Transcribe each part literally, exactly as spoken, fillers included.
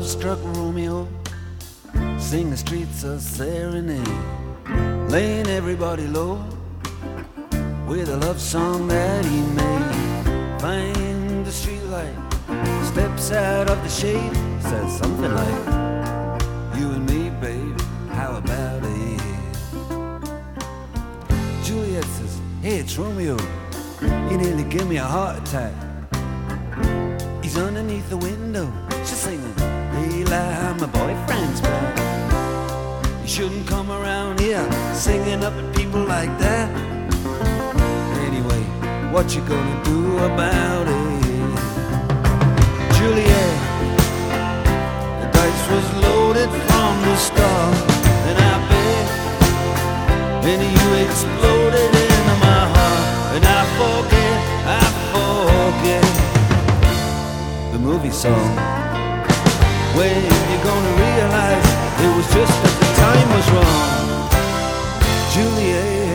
love-struck Romeo sing the streets a serenade, laying everybody low with a love song that he made. Find the streetlight, steps out of the shade, says something like, you and me, baby, how about it? Juliet says, hey, it's Romeo, you nearly gave me a heart attack. He's underneath the window, she's singing, hey, lie, my boyfriend's back. You shouldn't come around here singing up at people like that. Anyway, what you gonna do about it? Juliet, the dice was loaded from the start, and I bet, and you exploded into my heart, and I forget, I forget the movie song. When you gonna realize it was just that the time was wrong, Juliet?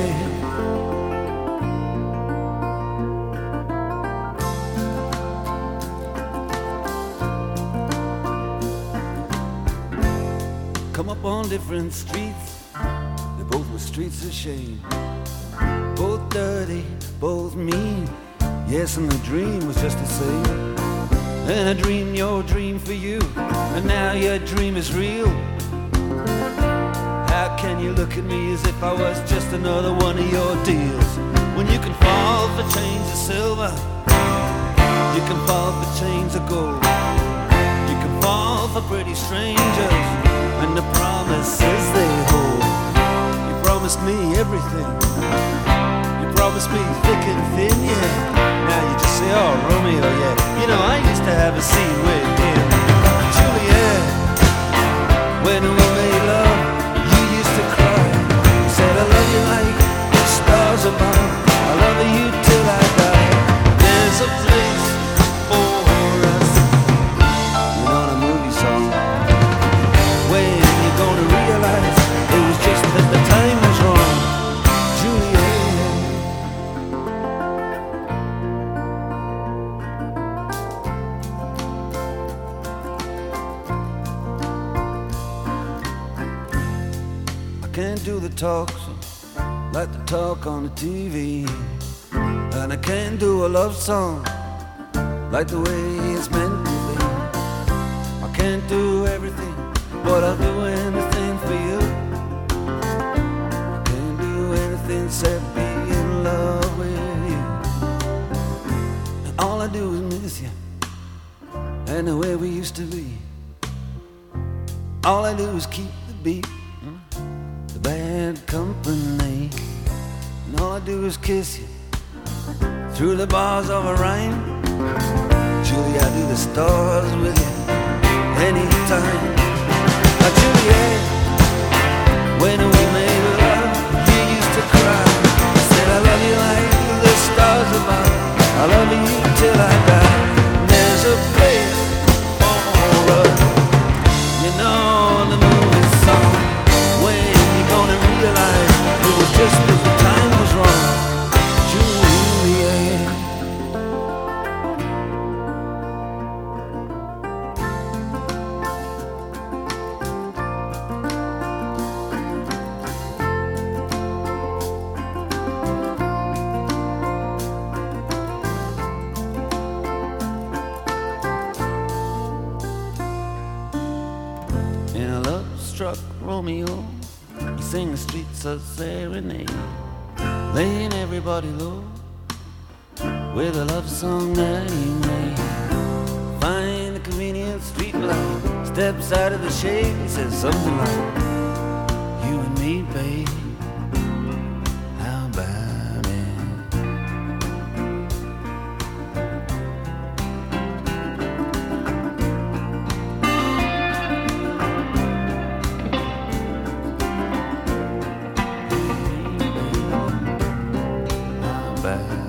Come up on different streets, they both were streets of shame, both dirty, both mean. Yes, and the dream was just the same. And I dreamed your dream for you, and now your dream is real. How can you look at me as if I was just another one of your deals? When you can fall for chains of silver, you can fall for chains of gold, you can fall for pretty strangers and the promises they hold. You promised me everything, you promised me thick and thin, yeah. Now you just say, oh, Romeo, yeah. You know, I used to have a scene with him. Juliet, when we made love, you used to cry. You said, I love you like the stars above, I love you till I die. There's a place for us. You know, the movie song. When you gonna realize it was just that the time was wrong, Juliet? Can't do the talk like the talk on the T V, and I can't do a love song like the way it's meant to be. I can't do everything, but I'll do anything for you. I can't do anything except be in love with you. And all I do is miss you, and the way we used to be. All I do is keep the beat, bad company, and all I do is kiss you through the bars of a rhyme. Julie, I do the stars with you anytime. Now, Juliet, when we made love, you used to cry. I said, I love you like the stars above, I love you till I die. There's a place for us, you know, the movie song. When gonna realize it was just that the time was wrong, Juliet. In a love-struck Romeo, sing the streets a serenade, laying everybody low with a love song that he made. Find the convenient street light, steps out of the shade, he says something like, you and me, babe, how about it? Bad.